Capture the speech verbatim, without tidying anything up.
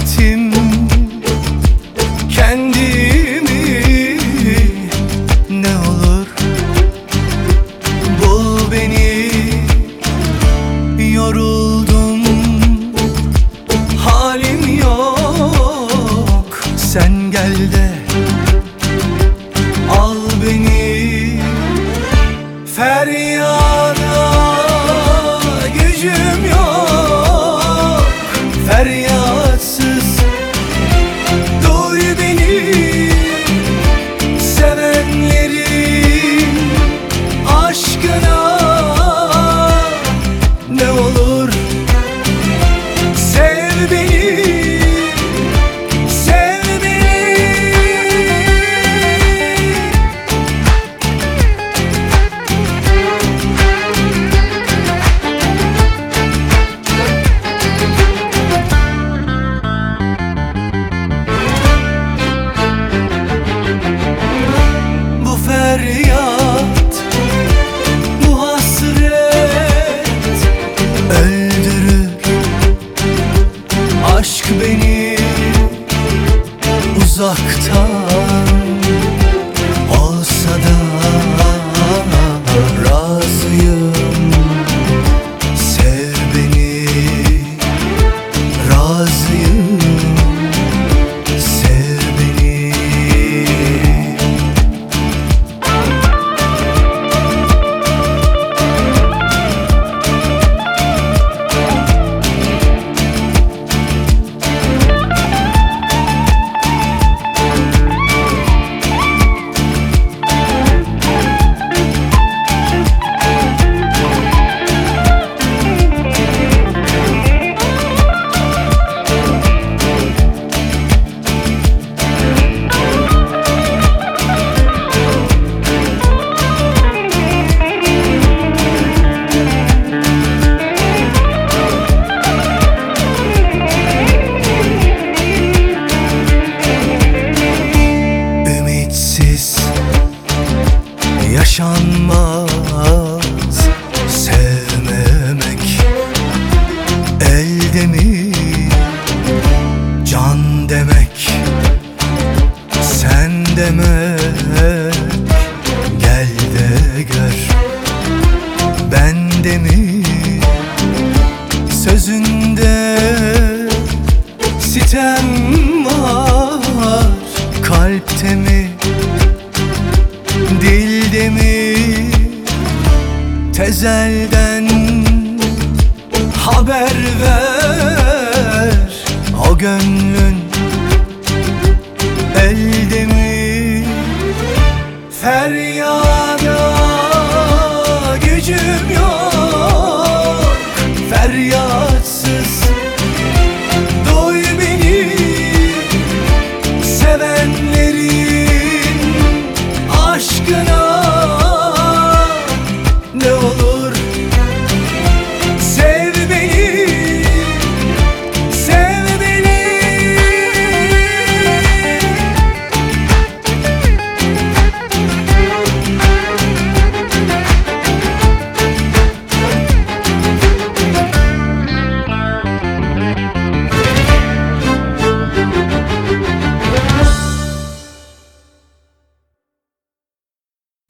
ettim kendimi. Ne olur bul beni, yoruldum, halim yok. Sen gel de al beni. Feryada gücüm yok, feryatsız duy beni. Sevenlerin aşkına ne olur sev beni, sev beni. Bu feryat, bu hasret öldürür. Aşk beni uzaktan olsa da razıyım. Sev beni, razıyım. Sev beni. Yaşanmaz sevmemek, elde mi can demek, sen demek. Gel de gör bende mi, sözünde sitem var. Kalpte mi, dilde mi, tezelden